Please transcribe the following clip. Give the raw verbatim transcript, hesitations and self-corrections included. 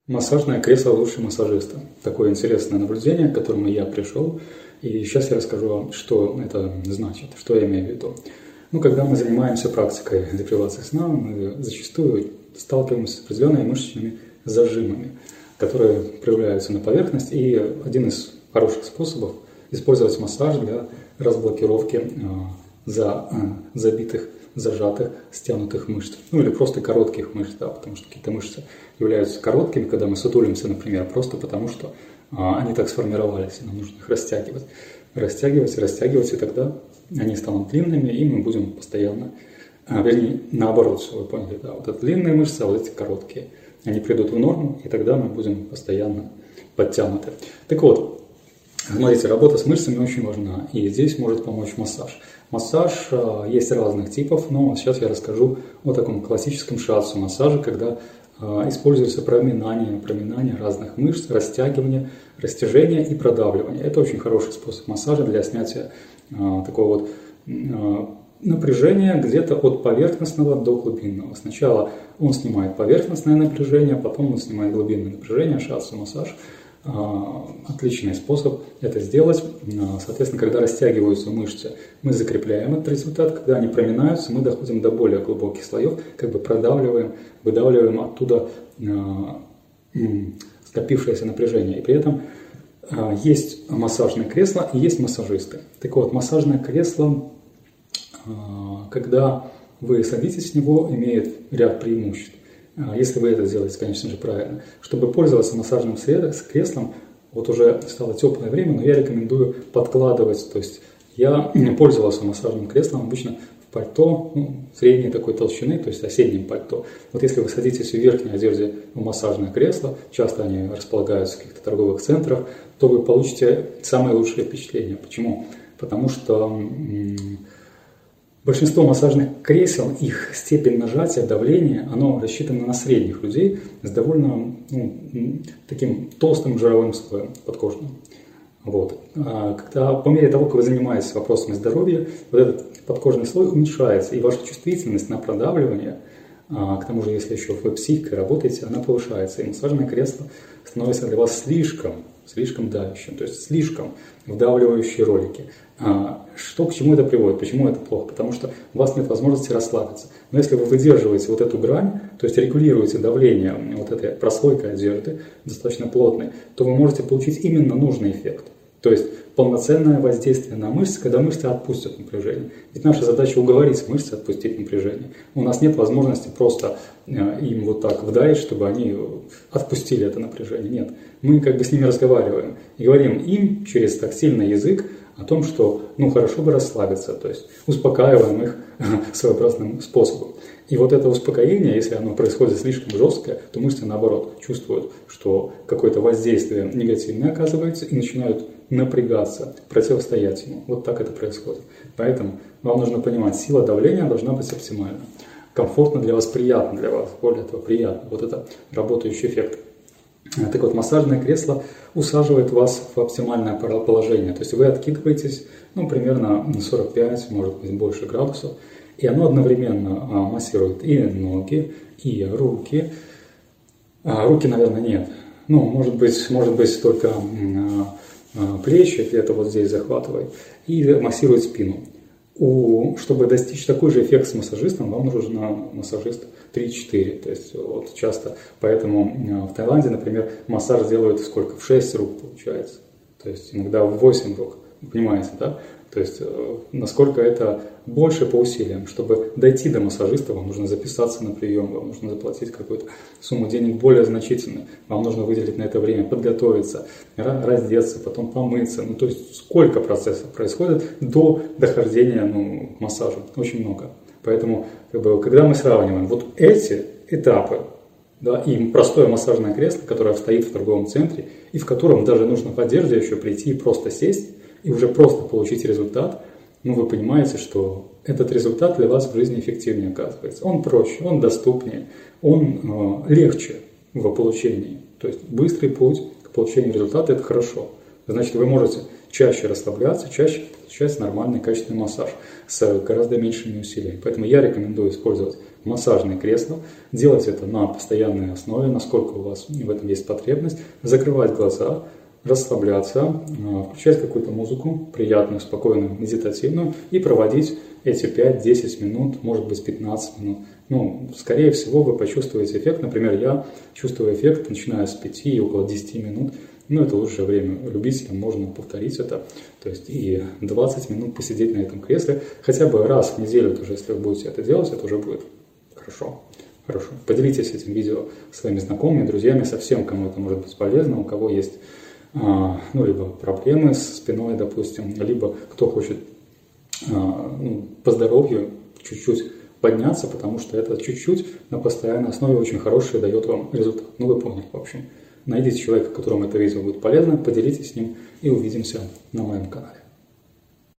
Массажное кресло лучше массажиста. Такое интересное наблюдение, к которому я пришел. И сейчас я расскажу вам, что это значит, что я имею в виду. Ну, когда мы занимаемся практикой депривации сна, мы зачастую сталкиваемся с определенными мышечными зажимами, которые проявляются на поверхность. И один из хороших способов использовать массаж для разблокировки за, забитых, зажатых, стянутых мышц. Ну или просто коротких мышц, да, потому что какие-то мышцы являются короткими, когда мы сутулимся, например, просто потому что а, они так сформировались, нам нужно их растягивать. Растягивать, растягивать, и тогда они станут длинными, и мы будем постоянно, а, вернее, наоборот, что вы поняли, да, вот это длинные мышцы, а вот эти короткие. Они придут в норму, и тогда мы будем постоянно подтянуты. Так вот, смотрите, работа с мышцами очень важна, и здесь может помочь массаж. Массаж э, есть разных типов, но сейчас я расскажу о таком классическом шатсу массаже, когда э, используется проминание, проминание разных мышц, растягивание, растяжение и продавливание. Это очень хороший способ массажа для снятия э, такого вот э, напряжения где-то от поверхностного до глубинного. Сначала он снимает поверхностное напряжение, потом он снимает глубинное напряжение, шатсу массаж. Отличный способ это сделать. Соответственно, когда растягиваются мышцы, мы закрепляем этот результат. Когда они проминаются, мы доходим до более глубоких слоев, как бы продавливаем, выдавливаем оттуда скопившееся напряжение. И при этом есть массажное кресло и есть массажисты. Так вот, массажное кресло, когда вы садитесь в него, имеет ряд преимуществ. Если вы это сделаете, конечно же, правильно. Чтобы пользоваться массажным креслом, вот уже стало теплое время, но я рекомендую подкладывать. То есть я пользовался массажным креслом обычно в пальто, ну, средней такой толщины, то есть осенним пальто. Вот если вы садитесь в верхней одежде в массажное кресло, часто они располагаются в каких-то торговых центрах, то вы получите самые лучшие впечатления. Почему? Потому что большинство массажных кресел, их степень нажатия, давления, оно рассчитано на средних людей с довольно ну, таким толстым жировым слоем подкожным. Вот. А когда, по мере того, как вы занимаетесь вопросами здоровья, вот этот подкожный слой уменьшается, и ваша чувствительность на продавливание, а, к тому же, если еще вы психикой работаете, она повышается, и массажное кресло становится для вас слишком, слишком давящим, то есть слишком вдавливающие ролики. Что к чему это приводит? Почему это плохо? Потому что у вас нет возможности расслабиться. Но если вы выдерживаете вот эту грань, то есть регулируете давление вот этой прослойкой одежды, достаточно плотной, то вы можете получить именно нужный эффект. То есть полноценное воздействие на мышцы, когда мышцы отпустят напряжение. Ведь наша задача уговорить мышцы отпустить напряжение. У нас нет возможности просто им вот так вдавить, чтобы они отпустили это напряжение. Нет. Мы как бы с ними разговариваем и говорим им через тактильный язык о том, что ну хорошо бы расслабиться, то есть успокаиваем их своеобразным способом. И вот это успокоение, если оно происходит слишком жесткое, то мышцы наоборот чувствуют, что какое-то воздействие негативное оказывается и начинают напрягаться, противостоять ему. Вот так это происходит. Поэтому вам нужно понимать, сила давления должна быть оптимальна. Комфортно для вас, приятно для вас, более того, приятно. Вот это работающий эффект. Так вот, массажное кресло усаживает вас в оптимальное положение. То есть вы откидываетесь, ну, примерно на сорок пять, может быть, больше градусов. И оно одновременно массирует и ноги, и руки. А, руки, наверное, нет. Ну, может быть, может быть только плечи, это вот здесь захватывает. И массирует спину. У, чтобы достичь такой же эффект с массажистом, вам нужен массажист три-четыре. То есть вот часто, поэтому в Таиланде, например, массаж делают сколько? В шесть рук получается. То есть иногда в восемь рук. Понимаете, да? То есть насколько это больше по усилиям. Чтобы дойти до массажиста, вам нужно записаться на прием, вам нужно заплатить какую-то сумму денег более значительную. Вам нужно выделить на это время, подготовиться, раздеться, потом помыться. Ну, то есть сколько процессов происходит до дохождения ну, к массажу. Очень много. Поэтому, как бы, когда мы сравниваем вот эти этапы, да, и простое массажное кресло, которое стоит в торговом центре, и в котором даже нужно в одежде еще прийти и просто сесть, и уже просто получить результат, ну, вы понимаете, что этот результат для вас в жизни эффективнее оказывается. Он проще, он доступнее, он э, легче в получении. То есть быстрый путь к получению результата – это хорошо. Значит, вы можете чаще расслабляться, чаще получать нормальный качественный массаж с гораздо меньшими усилиями. Поэтому я рекомендую использовать массажные кресла, делать это на постоянной основе, насколько у вас в этом есть потребность, закрывать глаза, расслабляться, включать какую-то музыку, приятную, спокойную, медитативную, и проводить эти пять-десять минут, может быть пятнадцать минут. Ну, скорее всего, вы почувствуете эффект. Например, я чувствую эффект, начиная с пяти и около десяти минут. Ну, это лучшее время. Любителям можно повторить это. То есть и двадцать минут посидеть на этом кресле. Хотя бы раз в неделю тоже, если вы будете это делать, это уже будет хорошо. Хорошо. Поделитесь этим видео своими знакомыми, друзьями, со всем, кому это может быть полезно, у кого есть а, ну, либо проблемы с спиной, допустим, либо кто хочет а, ну, по здоровью чуть-чуть подняться, потому что это чуть-чуть на постоянной основе очень хороший дает вам результат. Ну, вы поняли, в общем. Найдите человека, которому это видео будет полезно, поделитесь с ним, и увидимся на моем канале.